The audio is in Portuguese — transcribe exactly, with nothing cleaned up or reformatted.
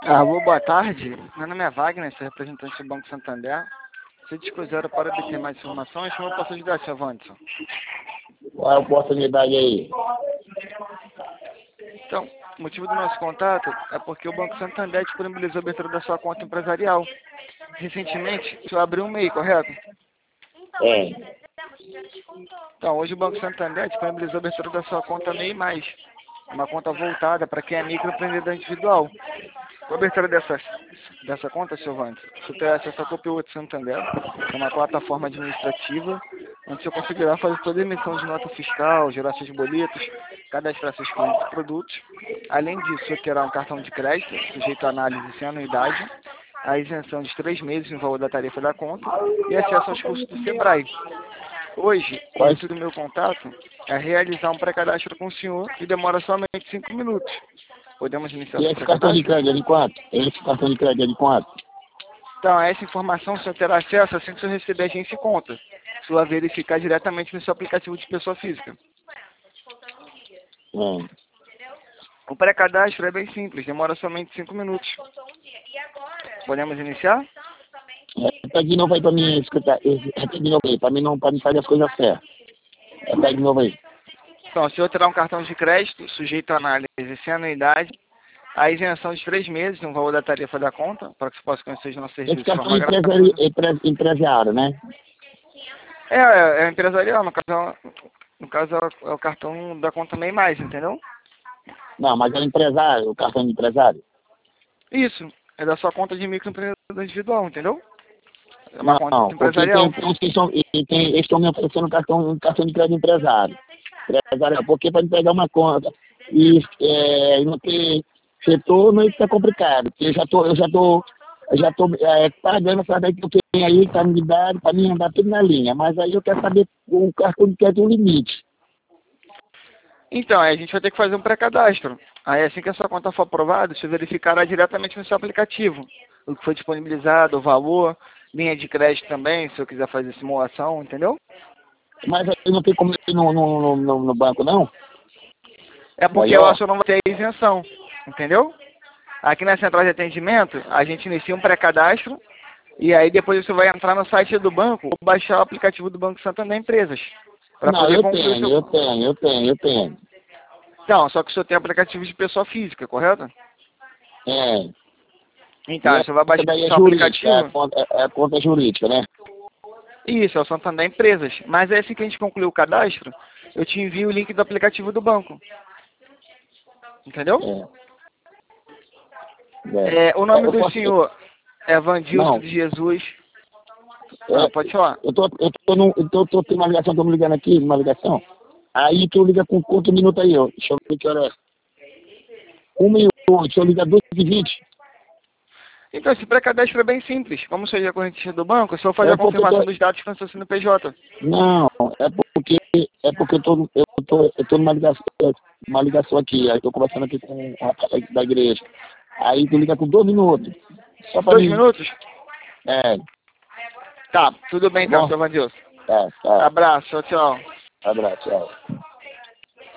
Alô, boa tarde. Meu nome é Wagner, sou representante do Banco Santander. Se dispuser para obter mais informações, como eu posso ajudar, senhor Wanderson? Qual é a oportunidade aí? Então, o motivo do nosso contato é porque o Banco Santander disponibilizou a abertura da sua conta empresarial. Recentemente, o senhor abriu um M E I, correto? É. Então, hoje o Banco Santander disponibilizou a abertura da sua conta M E I mais, uma conta voltada para quem é microempreendedor individual. Com a abertura dessa, dessa conta, senhor Wanderson, você terá acesso ao Conteúdo Santander, que é uma plataforma administrativa, onde você conseguirá fazer toda a emissão de nota fiscal, geração de boletos, cadastrar seus clientes e produtos. Além disso, você terá um cartão de crédito, sujeito à análise sem anuidade, a isenção de três meses no valor da tarifa da conta e acesso aos cursos do Sebrae. Hoje, o Quais? intuito do meu contato é realizar um pré-cadastro com o senhor e demora somente cinco minutos. Podemos iniciar o E seu esse cartão de pré-cadastro? crédito é de quanto? Esse cartão de crédito é de quanto? Então, essa informação o senhor terá acesso assim que o senhor receber a agência e conta. O senhor vai verificar diretamente no seu aplicativo de pessoa física. É. O pré-cadastro é bem simples, demora somente cinco minutos. Podemos iniciar? Repete de novo aí pra mim escutar. Repete de novo aí, pra mim não pra mim fazer as coisas certas. Repete de novo aí. Então, o senhor terá um cartão de crédito sujeito à análise sem anuidade, a isenção de três meses no valor da tarifa da conta, para que você possa conhecer os nossos Esse serviços de cartão forma é empresari, gratuita. empre, empresariado, né? É, é, é empresarial, no caso, no caso é o é o cartão da conta M E I mais, entendeu? Não, mas é empresário, o cartão de empresário. Isso, é da sua conta de microempreendedor individual, entendeu? É uma Não, conta não, porque tem, empresarial. tem uns que estão, e tem, eles estão me oferecendo cartão, um cartão de crédito empresário. Empresarial, porque para pegar uma conta e é, não ter retorno aí fica complicado. Porque eu já tô, eu já tô, eu já tô é, pagando essa daí que eu tenho aí, tá me dando, para mim andar tudo na linha. Mas aí eu quero saber o cartão de crédito o limite. Então, aí a gente vai ter que fazer um pré-cadastro. Aí assim que a sua conta for aprovada, você verificará diretamente no seu aplicativo o que foi disponibilizado, o valor, linha de crédito também, se eu quiser fazer simulação, entendeu? Mas aí não tem como ir no, no, no, no banco, não? É Daí, porque lá ó, você não vai ter isenção, entendeu? Aqui na central de atendimento, a gente inicia um pré-cadastro e aí depois você vai entrar no site do banco ou baixar o aplicativo do Banco Santander Empresas para não, poder eu concluir o tenho, seu... eu tenho, eu tenho, eu tenho. Então, só que o senhor tem aplicativo de pessoa física, correto? É. Então, E aí você vai essa baixar daí o é seu jurídica, é a aplicativo. conta, é a conta jurídica, né? Isso, é o Santander Empresas. Mas é assim que a gente concluir o cadastro, eu te envio o link do aplicativo do banco. Entendeu? É. É, o É. nome Eu do posso. senhor é Vandilson Não. de Jesus. Ah, É, pode falar. eu tô, eu tô, no, eu tô, tô tendo uma ligação, tô me ligando aqui, uma ligação. Aí tu liga com quanto minuto aí, ó? Deixa eu ver que hora é. Uma e oito, deixa eu ligar duas e vinte. Então, esse pré-cadastro é bem simples. Como seja a correntia do banco, é só fazer É a porque eu confirmação tô. dos dados com o seu C N P J. Não, é porque é porque eu tô, eu tô, eu tô numa ligação, uma ligação aqui, aí tô conversando aqui com a rapaz da igreja. Aí tu liga com dois minutos. Só pra Dois mim. minutos? É, Tá, tudo bem tá então, bom? seu Vandilson. Tá, tá. Abraço, tchau, tchau. Abraço, tchau.